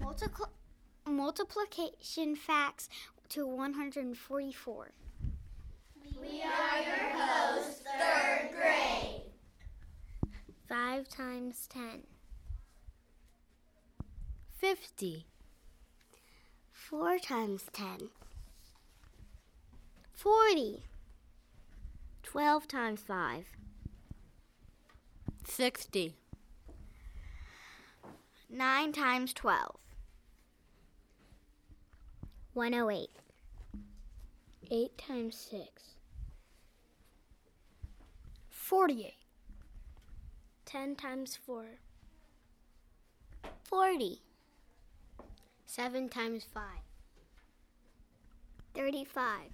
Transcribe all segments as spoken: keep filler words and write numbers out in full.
Multiple, multiplication facts to one hundred forty-four. We are your hosts, third grade. Five times ten. Fifty. Four times ten. Forty. Twelve times five. Sixty. Nine times twelve. One oh eight. Eight times six. Forty-eight. Ten times four. Forty. Seven times five. Thirty-five.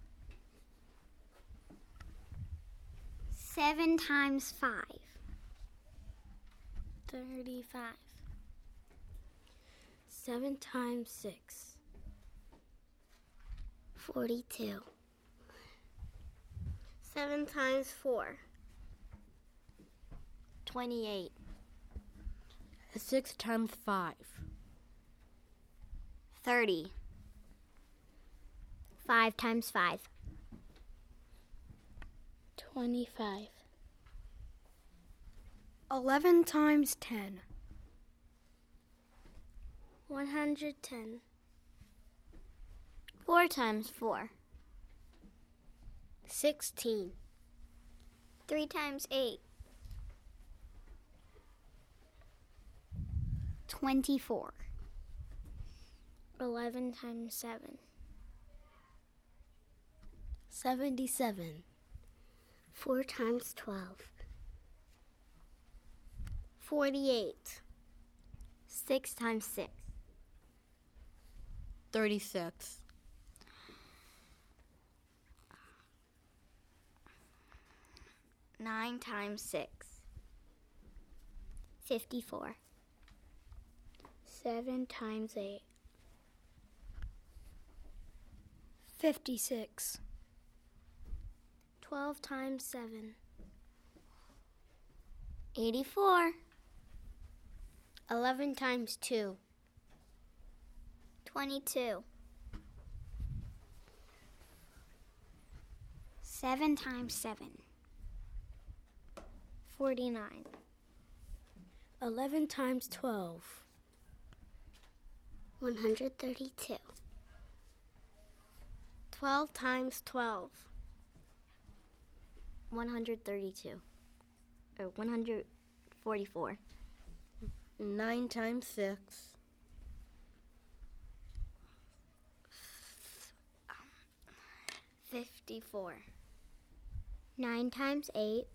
Seven times five. Thirty-five. Seven times six. Forty-two. Seven times four. Twenty-eight. Six times five. Thirty. Five times five. Twenty-five. Eleven times ten. One hundred ten. Four times four. Sixteen. Three times eight. Twenty-four. Eleven times seven. Seventy-seven. Four times twelve. Forty-eight. Six times six. Thirty-six. Nine times six. Fifty-four. Seven times eight. Fifty-six. Twelve times seven. Eighty-four. Eleven times two. Twenty-two. Seven times seven. Forty-nine. Eleven times twelve. One hundred thirty-two. Twelve times twelve. One hundred thirty-two. Or one hundred forty-four. Nine times six. Fifty-four. Nine times eight.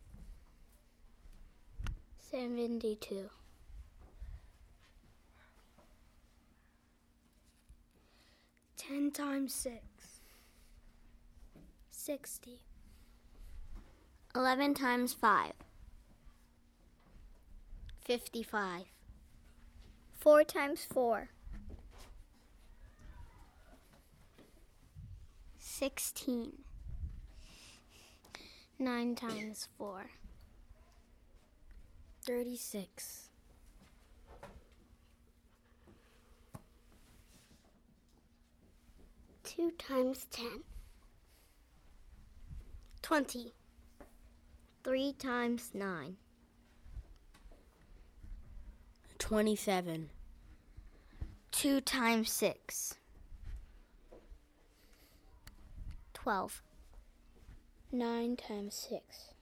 Seventy-two. Ten times six. Sixty. Eleven times five. Fifty-five. Four times four. Sixteen. Nine times four. Thirty-six. Two times ten. Twenty. Three times nine. Twenty-seven. Two times six. Twelve. Nine times six.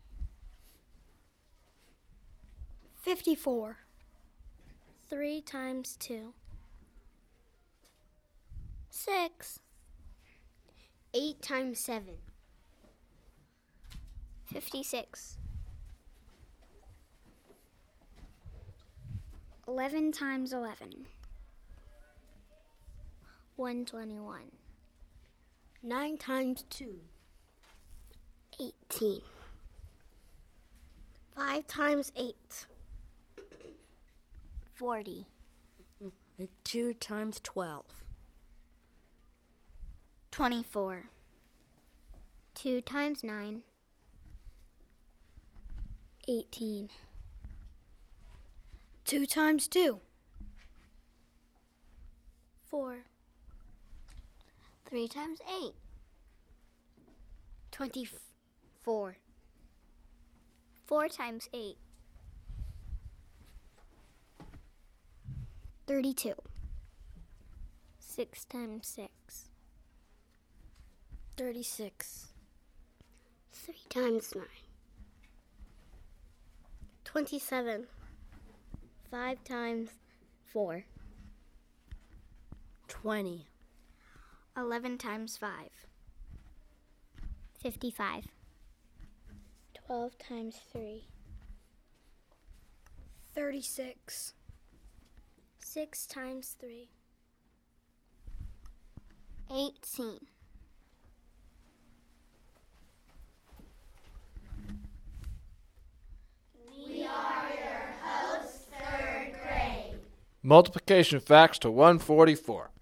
Fifty-four. Three times two. Six. Eight times seven. Fifty-six. Eleven times eleven. One twenty-one. Nine times two. Eighteen. Five times eight. Forty. Two times twelve. Twenty-four. Two times nine. Eighteen. Two times two. Four. three times eight. Twenty-four. four times eight. thirty-two. six times six. Thirty-six. three times nine. twenty-seven. five times four. Twenty. eleven times five. fifty-five. twelve times three. thirty-six. six times three. eighteen. We are your host, third grade. Multiplication facts to one forty-four.